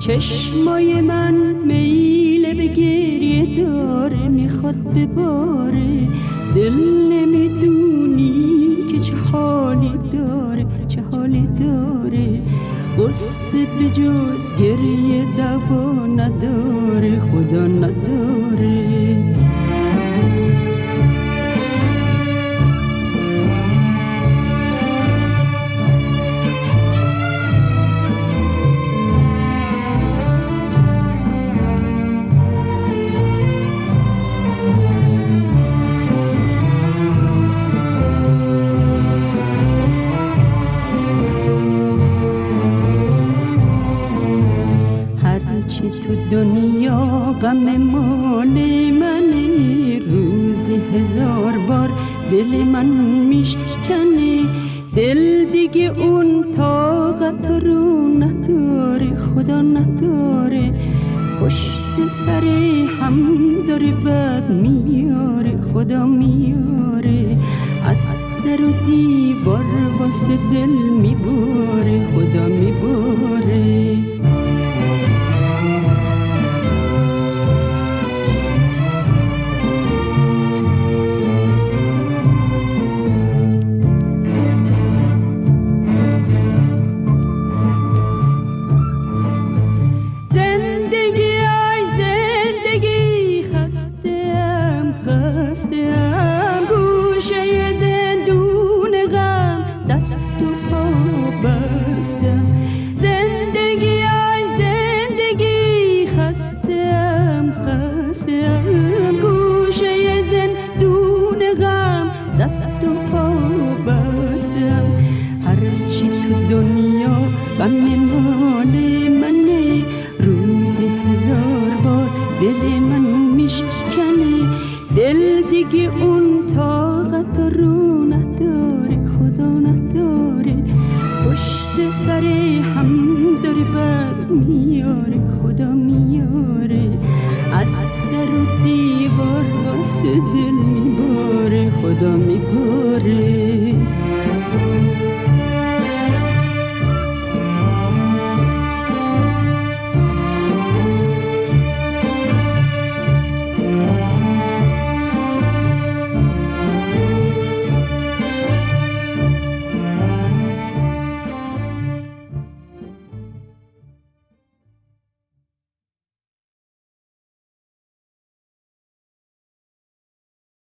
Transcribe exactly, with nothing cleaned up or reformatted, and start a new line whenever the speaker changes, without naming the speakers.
چشمای من میل به گریه داره، میخواد بباره، دل نمیدونی که چه حالی داره، چه حالی داره. قصه به جز گریه دوا نداره، خدا نداره. تو دنیا غم مال منه، روزی هزار بار دل من میشکنه، دل دیگه اون طاقت رو نداره، خدا نداره. پشت سر هم داره بد میاره، خدا میاره. از در و دیوار واسه دل میباره، خدا میباره. غم مال منه، روزی هزار بار دل من میشکنه، دل دیگه اون طاقت رو نداره، خدا نداره. پشت سر هم داره بر میاره، خدا میاره.